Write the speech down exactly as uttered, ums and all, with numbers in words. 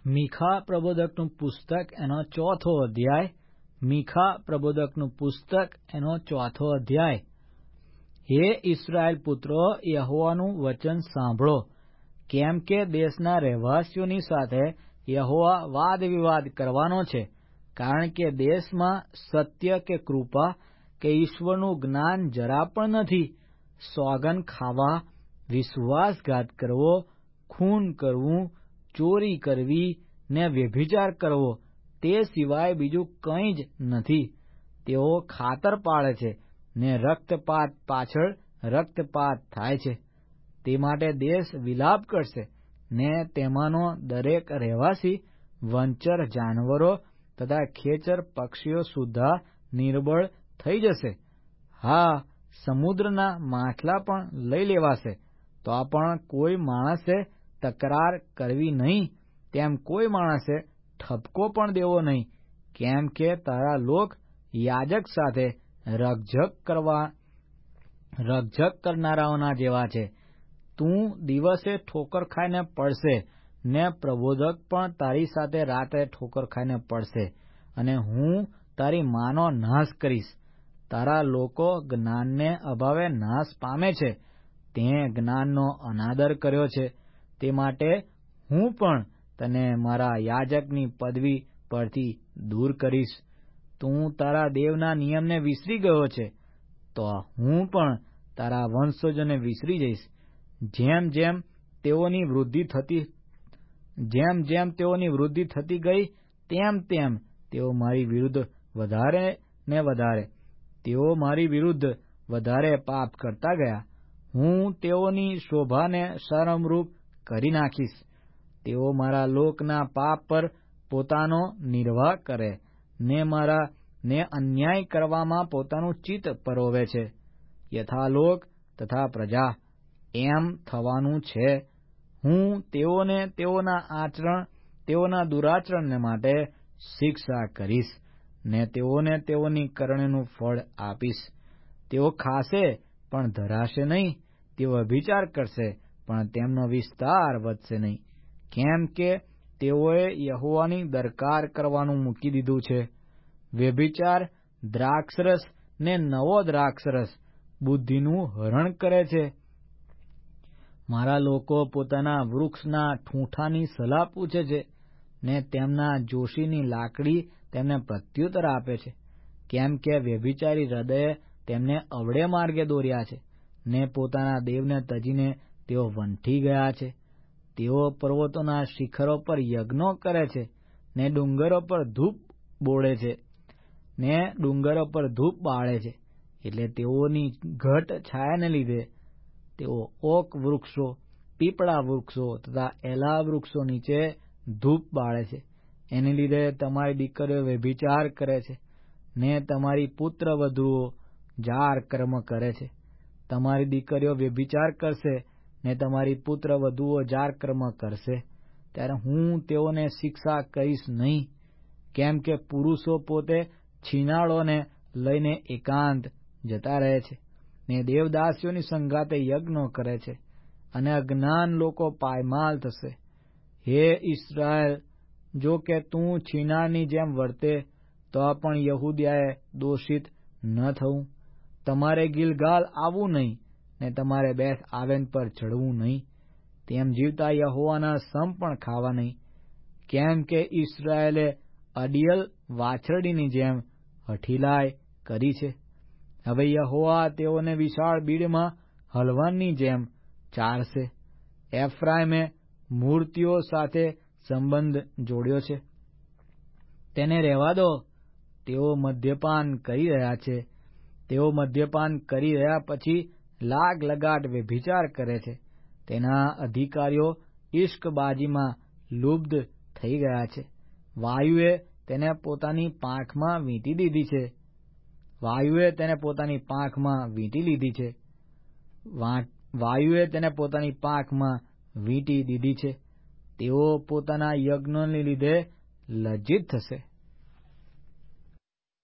મીખા પ્રબોધકનું પુસ્તક એનો ચોથો અધ્યાય. મીખા પ્રબોધકનું પુસ્તક એનો ચોથો અધ્યાય. હે ઇસ્રાયેલ પુત્રો, યહોવાનું વચન સાંભળો, કેમ કે દેશના રહેવાસીઓની સાથે યહોવા વાદ વિવાદ કરવાનો છે, કારણ કે દેશમાં સત્ય કે કૃપા કે ઈશ્વરનું જ્ઞાન જરા પણ નથી. સોગન ખાવા, વિશ્વાસઘાત કરવો, ખૂન કરવું, ચોરી કરવી ને વ્યભિચાર કરવો, તે સિવાય બીજું કંઈ જ નથી. તેઓ ખાતર પાડે છે ને રક્તપાત પાછળ રક્તપાત થાય છે. તે માટે દેશ વિલાપ કરશે ને તેમાંનો દરેક રહેવાસી વંચર જાનવરો તથા ખેચર પક્ષીઓ સુદ્ધા નિર્બળ થઈ જશે. હા, સમુદ્રના માછલા પણ લઈ લેવાશે, તો પણ કોઈ માણસે તકરાર કરવી નહીં, તેમ કોઈ માણસે ઠપકો પણ દેવો નહીં, કેમ કે તારા લોક યાજક સાથે રકઝક કરવા રકઝક કરનારાઓના જેવા છે. તું દિવસે ઠોકર ખાઈને પડશે ને પ્રબોધક પણ તારી સાથે રાત્રે ઠોકર ખાઈને પડશે, અને હું તારી માનો નાશ કરીશ. તારા લોકો જ્ઞાનને અભાવે નાશ પામે છે. તે જ્ઞાનનો અનાદર કર્યો છે, તે માટે હું પણ તને મારા યાજકની પદવી પરથી દૂર કરીશ. તું તારા દેવના નિયમને વિસરી ગયો છે, તો હું પણ તારા વંશજોને વિસરી જઈશ. જેમ જેમ તેઓની વૃદ્ધિ થતી જેમ જેમ તેઓની વૃદ્ધિ થતી ગઈ, તેમ તેમ તેઓ મારી વિરુદ્ધ વધારે ને વધારે તેઓ મારી વિરુદ્ધ વધારે પાપ કરતા ગયા. હું તેઓની શોભાને શરમરૂપ કરી નાખીશ. તેઓ મારા લોકના પાપ પર પોતાનો નિર્વાહ કરે ને મારા ને અન્યાય કરવામાં પોતાનું ચિત્ત પરોવે છે. યથાલોક તથા પ્રજા એમ થવાનું છે. હું તેઓને તેઓના આચરણ તેઓના દુરાચરણને માટે શિક્ષા કરીશ ને તેઓને તેઓની કરણીનું ફળ આપીશ. તેઓ ખાશે પણ ધરાશે નહીં, તેઓ વ્યભિચાર કરશે પણ તેમનો વિસ્તાર વધશે નહીં, કેમ કે તેઓએ યહોવાની દરકાર કરવાનું મૂકી દીધું છે. વ્યભિચાર દ્રાક્ષરસ ને નવો દ્રાક્ષરસ બુદ્ધિનું હરણ કરે છે. મારા લોકો પોતાના વૃક્ષના ઠૂંઠાની સલાહ પૂછે છે ને તેમના જોશીની લાકડી તેમને પ્રત્યુત્તર આપે છે, કેમ કે વ્યભિચારી હૃદયે તેમને અવળે માર્ગે દોર્યા છે ને પોતાના દેવને તજીને તેઓ વંઠી ગયા છે. તેઓ પર્વતોના શિખરો પર યજ્ઞો કરે છે ને ડુંગરો પર ધૂપ બોળે છે ને ડુંગરો પર ધૂપ બાળે છે. એટલે તેઓની ઘટ છાયાને લીધે તેઓ ઓક વૃક્ષો, પીપળા વૃક્ષો તથા એલા વૃક્ષો નીચે ધૂપ બાળે છે. એને લીધે તમારી દીકરીઓ વ્યભિચાર કરે છે ને તમારી પુત્ર વધુઓ જાર કર્મ કરે છે. તમારી દીકરીઓ વ્યભિચાર કરશે ને તમારી પુત્ર વધુઓ જાર કર્મ કરશે, ત્યારે હું તેઓને શિક્ષા કરીશ નહીં, કેમ કે પુરુષો પોતે છીનાળોને લઈને એકાંત જતા રહે છે ને દેવદાસીઓની સંગાતે યજ્ઞો કરે છે, અને અજ્ઞાન લોકો પાયમાલ થશે. હે ઇસ્રાયેલ, જો કે તું છીનાળની જેમ વર્તે, તો પણ યહૂદિયાએ દોષિત ન થવું. તમારે ગિલગાલ આવવું નહીં ને તમારે બેથ આવેન પર ચડવું નહીં. તેમ જીવતા યહોવાના સમ પણ ખાવા નહીં, કેમ કે ઇસ્રાયેલે અડિયલ વાછરડીની જેમ હઠીલાય કરી છે. હવે યહોવા તેઓને વિશાળ બીડમાં હલવાનની જેમ ચારશે. એફ્રાઈમે મૂર્તિઓ સાથે સંબંધ જોડ્યો છે, તેને રહેવા દો. તેઓ મદ્યપાન કરી રહ્યા છે. તેઓ મદ્યપાન કરી રહ્યા પછી લાગ લગાટ વ્યભિચાર કરે છે. તેના અધિકારીઓ ઇશ્કબાજીમાં લુબ્ધ થઈ ગયા છે. વાયુએ તેને પોતાની પાંખમાં વીંટી દીધી છે. વાયુએ તેને પોતાની પાંખમાં વીંટી લીધી છે. વાયુએ તેને પોતાની પાંખમાં વીંટી દીધી છે. તેઓ પોતાના યજ્ઞોને લીધે લજ્જિત થશે.